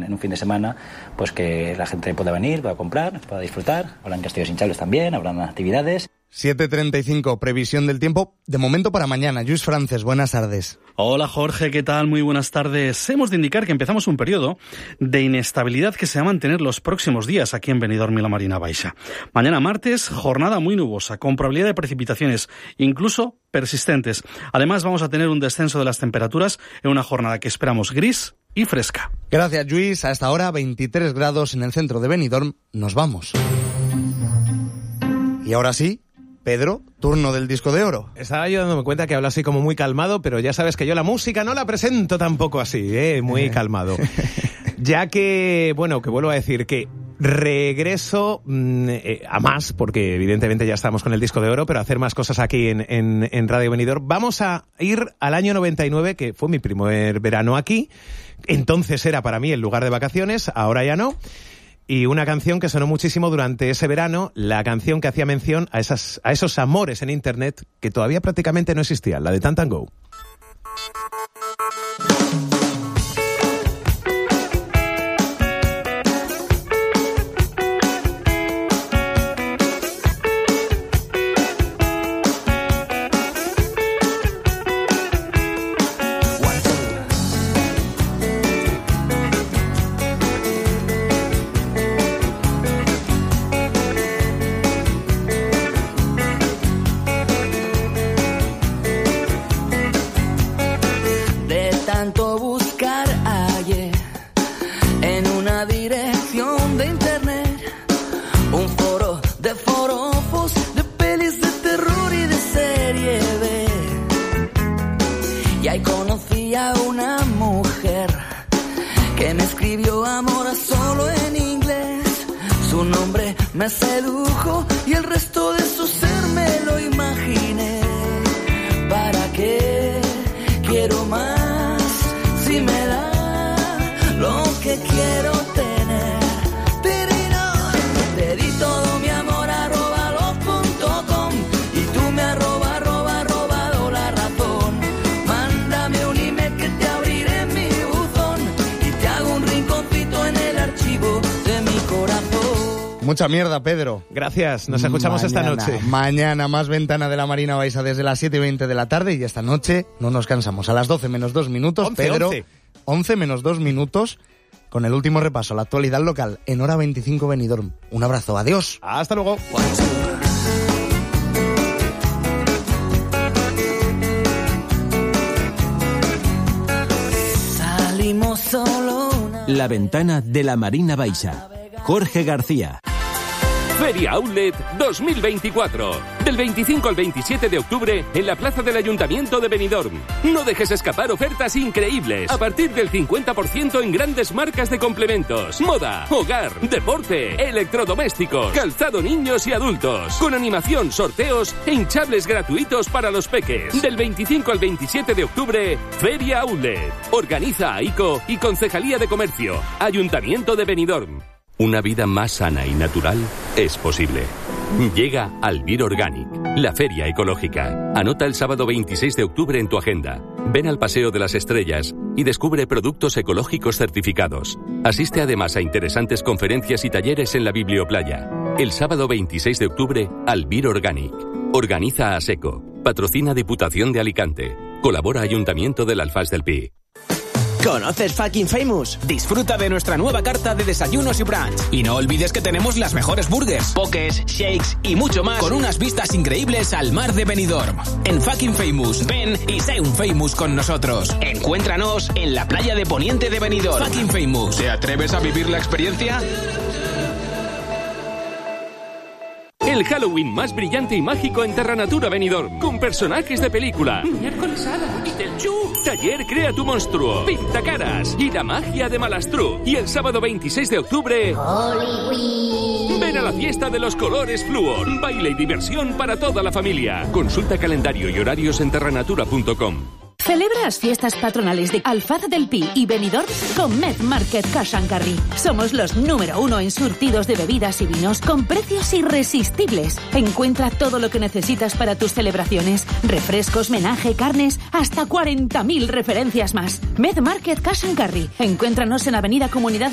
en un fin de semana, pues que la gente pueda venir, pueda comprar, pueda disfrutar. Habrán castillos hinchables también, habrán actividades. 7:35, previsión del tiempo, de momento para mañana. Lluís Frances, buenas tardes. Hola Jorge, ¿qué tal? Muy buenas tardes. Hemos de indicar que empezamos un periodo de inestabilidad que se va a mantener los próximos días aquí en Benidorm y la Marina Baixa. Mañana martes, jornada muy nubosa, con probabilidad de precipitaciones, incluso persistentes. Además, vamos a tener un descenso de las temperaturas en una jornada que esperamos gris y fresca. Gracias, Lluís. Hasta ahora, 23 grados en el centro de Benidorm. Nos vamos. Y ahora sí, Pedro, turno del disco de oro. Estaba yo dándome cuenta que hablo así como muy calmado, pero ya sabes que yo la música no la presento tampoco así, muy calmado. Ya que, bueno, que vuelvo a decir que regreso a más, porque evidentemente ya estamos con el disco de oro, pero a hacer más cosas aquí en Radio Benidorm. Vamos a ir al año 99, que fue mi primer verano aquí. Entonces era para mí el lugar de vacaciones, ahora ya no. Y una canción que sonó muchísimo durante ese verano, la canción que hacía mención a esos amores en internet que todavía prácticamente no existían, la de Tant & Go. Me sedujo y el resto de su ser me lo imaginé. ¿Para qué quiero más si me da lo que quiero tener? Te di todo mi amor @los.com y tú me robado la razón. Mándame un email que te abriré en mi buzón y te hago un rinconcito en el archivo de mi corazón. Mucha mierda, Pedro. Gracias, nos escuchamos esta noche. Mañana más Ventana de la Marina Baixa desde las 7:20 de la tarde y esta noche no nos cansamos. A las 12 menos 2 minutos, 11, Pedro. 11 menos 2 minutos con el último repaso a la actualidad local en Hora 25 Benidorm. Un abrazo, adiós. Hasta luego. Salimos solo La Ventana de la Marina Baixa. Jorge García. Feria Outlet 2024. Del 25 al 27 de octubre en la plaza del Ayuntamiento de Benidorm. No dejes escapar ofertas increíbles. A partir del 50% en grandes marcas de complementos, moda, hogar, deporte, electrodomésticos, calzado niños y adultos. Con animación, sorteos e hinchables gratuitos para los peques. Del 25 al 27 de octubre, Feria Outlet. Organiza AICO y Concejalía de Comercio. Ayuntamiento de Benidorm. Una vida más sana y natural es posible. Llega Albir Organic, la feria ecológica. Anota el sábado 26 de octubre en tu agenda. Ven al Paseo de las Estrellas y descubre productos ecológicos certificados. Asiste además a interesantes conferencias y talleres en la Biblioplaya. El sábado 26 de octubre, Albir Organic. Organiza ASECO. Patrocina Diputación de Alicante. Colabora Ayuntamiento del Alfaz del Pi. ¿Conoces Fucking Famous? Disfruta de nuestra nueva carta de desayunos y brunch. Y no olvides que tenemos las mejores burgers, pokés, shakes y mucho más con unas vistas increíbles al mar de Benidorm. En Fucking Famous, ven y sé un famous con nosotros. Encuéntranos en la playa de Poniente de Benidorm. Fucking Famous. ¿Te atreves a vivir la experiencia? El Halloween más brillante y mágico en Terranatura Benidorm, con personajes de película. Miércoles Hada y del Chu. Taller Crea tu monstruo, Pintacaras y la magia de Malastru. Y el sábado 26 de octubre, Halloween. Ven a la fiesta de los colores Fluor. Baile y diversión para toda la familia. Consulta calendario y horarios en terranatura.com. Celebra las fiestas patronales de Alfaz del Pi y Benidorm con Med Market Cash & Carry. Somos los número 1 en surtidos de bebidas y vinos con precios irresistibles. Encuentra todo lo que necesitas para tus celebraciones. Refrescos, menaje, carnes, hasta 40.000 referencias más. Med Market Cash & Carry. Encuéntranos en Avenida Comunidad